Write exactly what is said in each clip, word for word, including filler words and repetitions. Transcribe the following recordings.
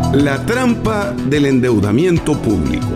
La trampa del endeudamiento público.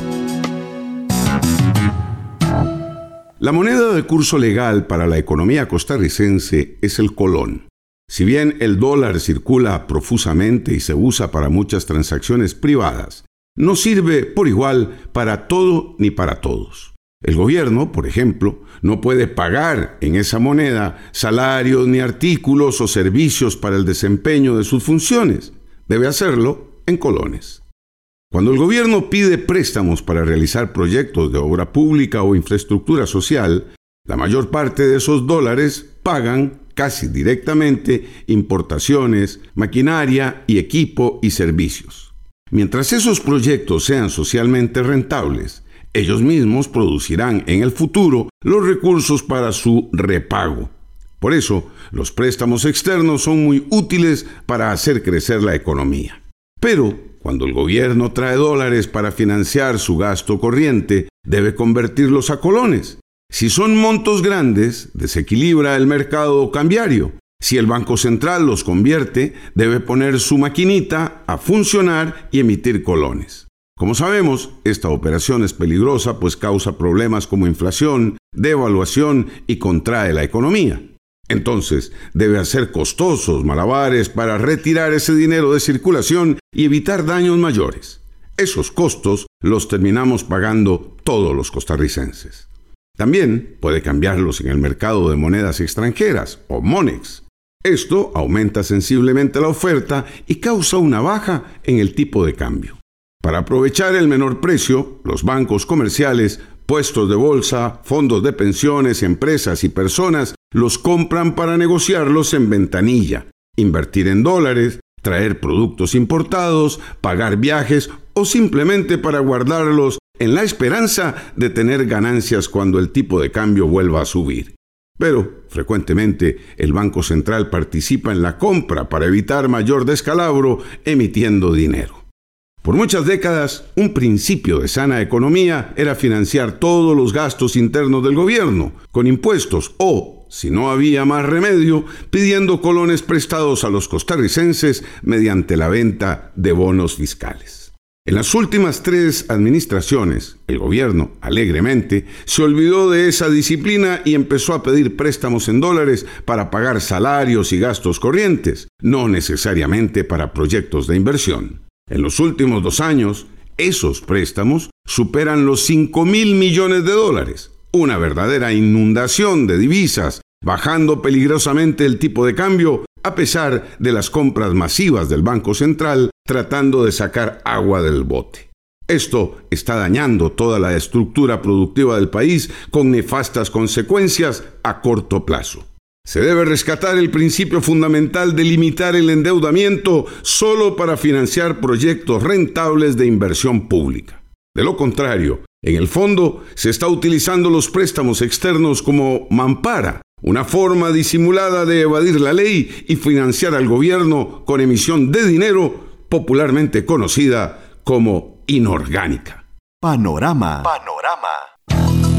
La moneda de curso legal para la economía costarricense es el colón. Si bien el dólar circula profusamente y se usa para muchas transacciones privadas, no sirve por igual para todo ni para todos. El gobierno, por ejemplo, no puede pagar en esa moneda salarios ni artículos o servicios para el desempeño de sus funciones. Debe hacerlo en colones. Cuando el gobierno pide préstamos para realizar proyectos de obra pública o infraestructura social, la mayor parte de esos dólares pagan casi directamente importaciones, maquinaria y equipo y servicios. Mientras esos proyectos sean socialmente rentables, ellos mismos producirán en el futuro los recursos para su repago. Por eso, los préstamos externos son muy útiles para hacer crecer la economía. Pero, cuando el gobierno trae dólares para financiar su gasto corriente, debe convertirlos a colones. Si son montos grandes, desequilibra el mercado cambiario. Si el Banco Central los convierte, debe poner su maquinita a funcionar y emitir colones. Como sabemos, esta operación es peligrosa pues causa problemas como inflación, devaluación y contrae la economía. Entonces, debe hacer costosos malabares para retirar ese dinero de circulación y evitar daños mayores. Esos costos los terminamos pagando todos los costarricenses. También puede cambiarlos en el mercado de monedas extranjeras, o MONEX. Esto aumenta sensiblemente la oferta y causa una baja en el tipo de cambio. Para aprovechar el menor precio, los bancos comerciales, puestos de bolsa, fondos de pensiones, empresas y personas los compran para negociarlos en ventanilla, invertir en dólares, traer productos importados, pagar viajes o simplemente para guardarlos en la esperanza de tener ganancias cuando el tipo de cambio vuelva a subir. Pero, frecuentemente, el Banco Central participa en la compra para evitar mayor descalabro emitiendo dinero. Por muchas décadas, un principio de sana economía era financiar todos los gastos internos del gobierno, con impuestos o, si no había más remedio, pidiendo colones prestados a los costarricenses mediante la venta de bonos fiscales. En las últimas tres administraciones, el gobierno, alegremente, se olvidó de esa disciplina y empezó a pedir préstamos en dólares para pagar salarios y gastos corrientes, no necesariamente para proyectos de inversión. En los últimos dos años, esos préstamos superan los cinco mil millones de dólares, una verdadera inundación de divisas, bajando peligrosamente el tipo de cambio a pesar de las compras masivas del Banco Central tratando de sacar agua del bote. Esto está dañando toda la estructura productiva del país con nefastas consecuencias a corto plazo. Se debe rescatar el principio fundamental de limitar el endeudamiento solo para financiar proyectos rentables de inversión pública. De lo contrario, en el fondo se está utilizando los préstamos externos como mampara, una forma disimulada de evadir la ley y financiar al gobierno con emisión de dinero popularmente conocida como inorgánica. Panorama. Panorama.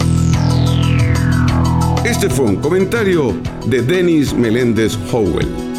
Este fue un comentario de Denis Meléndez Howell.